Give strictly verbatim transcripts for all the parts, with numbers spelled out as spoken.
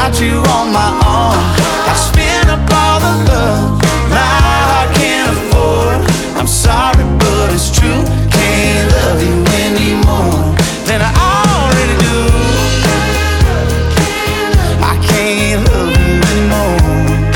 without you on my arm. I spend up all the love my heart can't afford. I'm sorry, but it's true. Can't love you anymore than I already do. I can't love you anymore.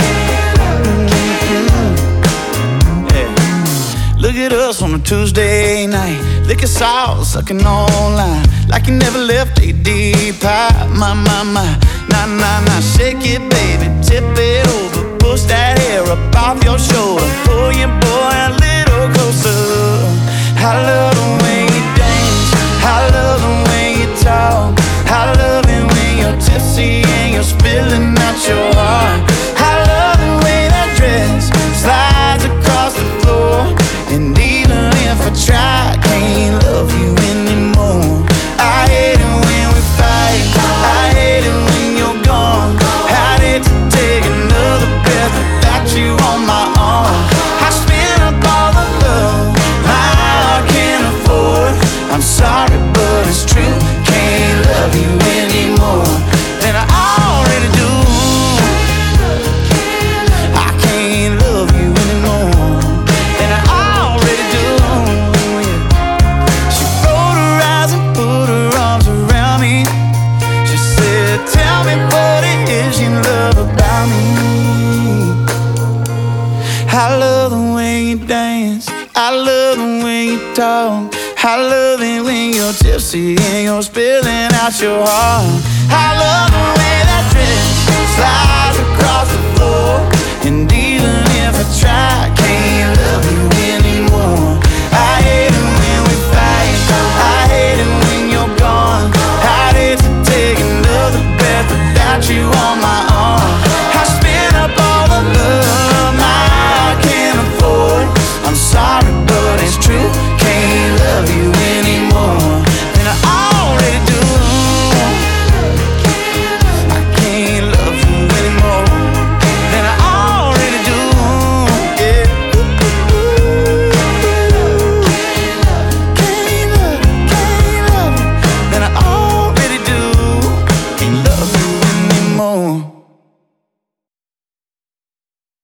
Mm-hmm. Yeah. Look at us on a Tuesday night, liquor salt, sucking online, like you never left a deep pie. My, my, my, nah, nah, nah. Shake it, baby, tip it over, push that hair up off your shoulder, pull your boy a little closer. I love the way you dance, I love the way you talk, I love it when you're tipsy and you're spilling out your heart. I love the way that dress slides across the floor, and even if I try, I can't love you anymore. I hate it when we fight, I hate it when you're gone. I'd hate to take another breath without you on my arm. I spend up all the love my heart can't afford. I'm sorry, but it's true. Can't love you anymore than I already do. I can't love you anymore than I already do. She rolled her eyes and put her arms around me. She said, tell me what it is you love about me. I love the way you dance, I love the way you talk, I love it when you're tipsy and you're spilling out your heart.